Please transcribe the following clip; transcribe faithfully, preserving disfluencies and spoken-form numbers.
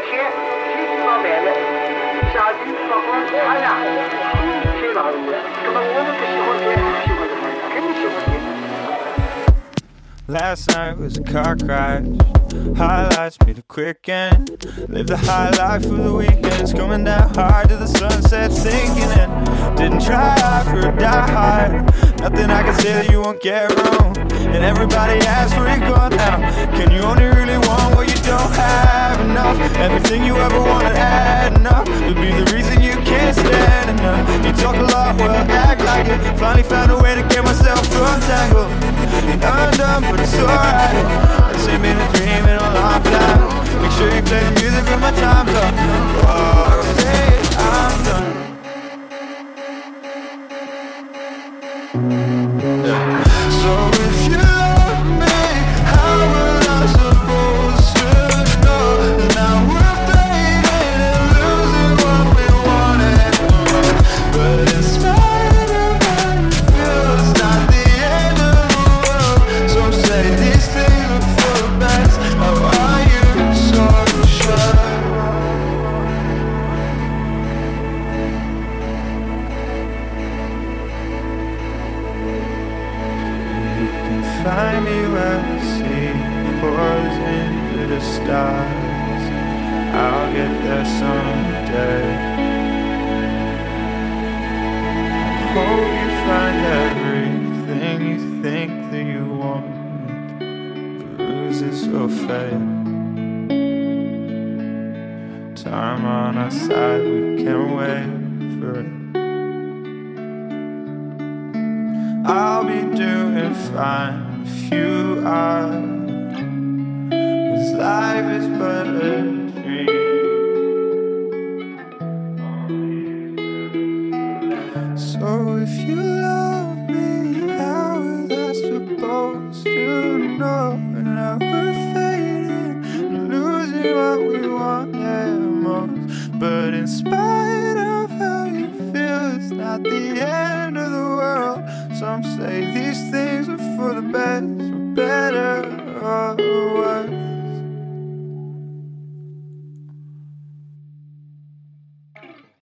且经济方面的下雨包括他俩挺老的，那么我们不喜欢别人喜欢的，肯定喜欢别人。 Last night was a car crash. Highlights made a quick end. Live the high life for the weekends. Coming down hard to the sunset, sinking in. Didn't try hard for a die hard. Nothing I can say that you won't get wrong. And everybody asks where you going now. Can you only really want what you don't have enough? Everything you ever wanted adding up would be the reason you can't stand enough. You talk a lot, well act like it. Finally found a way to get myself untangled and undone, but it's alright. This ain't been a dream in a long time. Make sure you play the music when my time's up. Oh, say I'm done. Yeah. So if you love me, how was I supposed to know? Now we're fading and losing what we wanted. But in spite of how you feel, it's not the end of the world. Some say these things are for the best. How are you so sure? Find me where the sea pours into the stars. I'll get there someday. I hope you find everything you think that you want. Bruises will fade. Time on our side, we can't wait for it. I'll be doing fine if you are, 'cause life is but a dream. So if you love me, how was I supposed to know? Now we're fading and losing what we wanted most. But in spite of how you feel, it's not the end of the world. Some say these things are for the best.